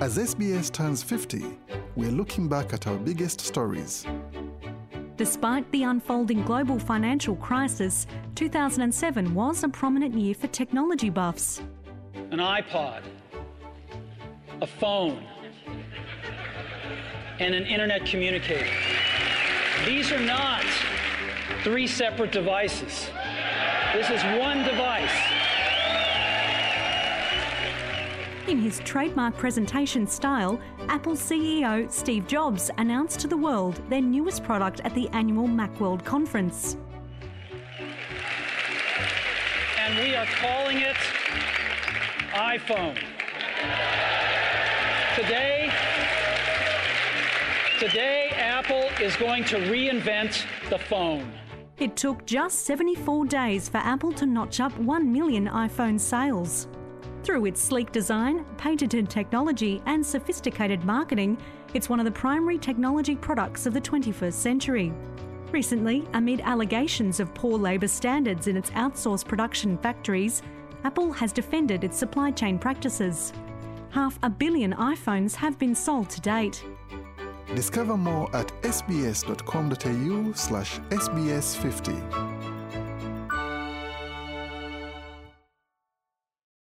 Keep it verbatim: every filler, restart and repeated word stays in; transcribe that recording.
As S B S turns fifty, we're looking back at our biggest stories. Despite the unfolding global financial crisis, two thousand seven was a prominent year for technology buffs. An iPod, a phone, and an internet communicator. These are not three separate devices. This is one device. In his trademark presentation style, Apple C E O Steve Jobs announced to the world their newest product at the annual Macworld conference. And we are calling it iPhone. Today, today Apple is going to reinvent the phone. It took just seventy-four days for Apple to notch up one million iPhone sales. Through its sleek design, patented technology and sophisticated marketing, it's one of the primary technology products of the twenty-first century. Recently, amid allegations of poor labour standards in its outsourced production factories, Apple has defended its supply chain practices. Half a billion iPhones have been sold to date. Discover more at sbs.com.au slash SBS50.